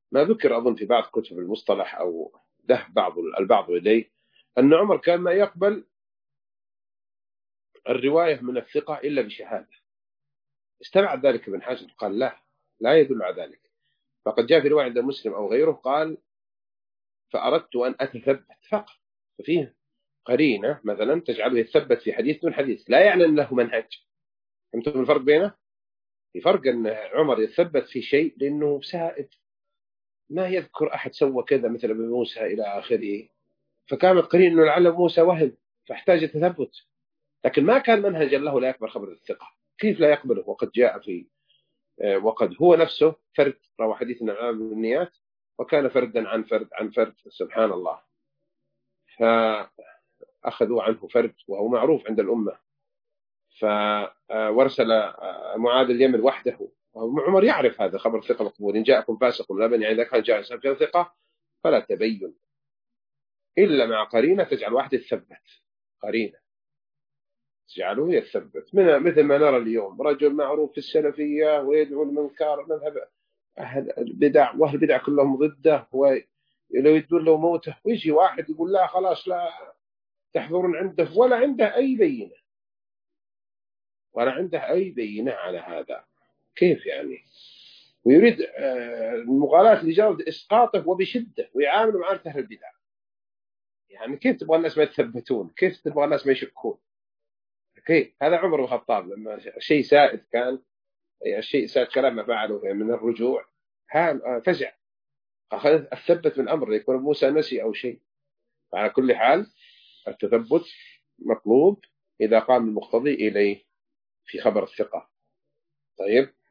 ما ذكر أظن في بعض كتب المصطلح أو ذهب البعض إليه أن عمر كان ما يقبل الرواية من الثقة إلا بشهادة. استبعد ذلك ابن حجر، قال لا يدل على ذلك. فقد جاء في رواية عند مسلم أو غيره قال فأردت أن أتثبت فقط. ففيه قرينة مثلا تجعله يتثبت في حديث دون حديث، لا يعني أن له منهج. فهمتم الفرق بينه؟ في فرق أن عمر يتثبت في شيء لأنه سائد، ما يذكر أحد سوى كذا مثل ابن موسى إلى آخره، فكان القرين أنه لعل موسى وهم فاحتاج تثبت، لكن ما كان منهجا له لا يقبل خبر الثقة. كيف لا يقبله وقد جاء في وقد هو نفسه فرد روى حديث عن بالنيات، وكان فردا عن فرد عن فرد، سبحان الله. فأخذوا عنه فرد وهو معروف عند الأمة، فورسل معاذ اليمن وحده. عمر يعرف هذا خبر ثقة مقبول، إن جاءكم فاسق لا بني إذا كان جاء إنسان ثقة فلا تبين إلا مع قرينة تجعل واحد يتثبت، قرينة تجعله يتثبت. مثل ما نرى اليوم رجل معروف في السلفية ويدعو المنكر مذهب أهل البدع، وأهل البدع كلهم ضده ولو يدون له موته، ويجي واحد يقول لا خلاص لا تحضرون عنده، ولا عنده أي بينة، ولا عنده أي بينة على هذا. كيف يعني؟ ويريد المغالاة لجرد إسقاطه وبشدة، ويعامل مع أهل البدع. يعني كيف تبغى الناس ما يتثبتون؟ كيف تبغى الناس ما يشكون؟ كيف؟ هذا عمر بن الخطاب لما شيء سائد كان، الشيء سائد كلام ما فعله من الرجوع، فزع، أخذ الثبت من أمر يكون موسى نسي أو شيء. على كل حال التثبت مطلوب إذا قام المقتضي إليه في خبر الثقة. طيب.